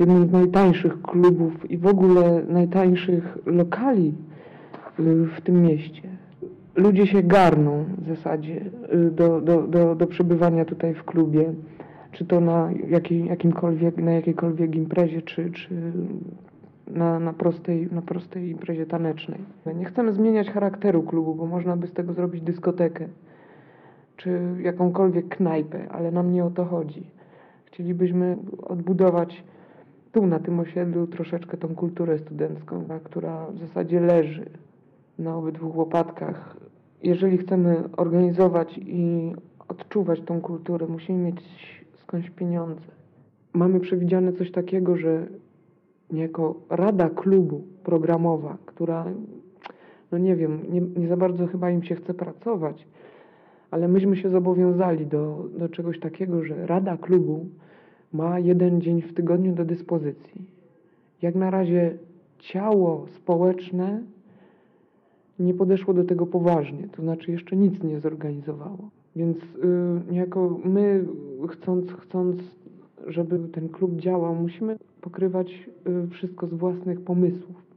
jednym z najtańszych klubów i w ogóle najtańszych lokali w tym mieście. Ludzie się garną w zasadzie do przebywania tutaj w klubie, czy to na jakiejkolwiek imprezie, czy na prostej imprezie tanecznej. Nie chcemy zmieniać charakteru klubu, bo można by z tego zrobić dyskotekę, czy jakąkolwiek knajpę, ale nam nie o to chodzi. Chcielibyśmy odbudować tu na tym osiedlu troszeczkę tą kulturę studencką, która w zasadzie leży na obydwu łopatkach. Jeżeli chcemy organizować i odczuwać tą kulturę, musimy mieć skądś pieniądze. Mamy przewidziane coś takiego, że niejako rada klubu programowa, która, no nie wiem, nie za bardzo chyba im się chce pracować, ale myśmy się zobowiązali do czegoś takiego, że rada klubu ma 1 dzień w tygodniu do dyspozycji. Jak na razie ciało społeczne nie podeszło do tego poważnie, to znaczy jeszcze nic nie zorganizowało. Więc niejako my, chcąc, żeby ten klub działał, musimy pokrywać wszystko z własnych pomysłów.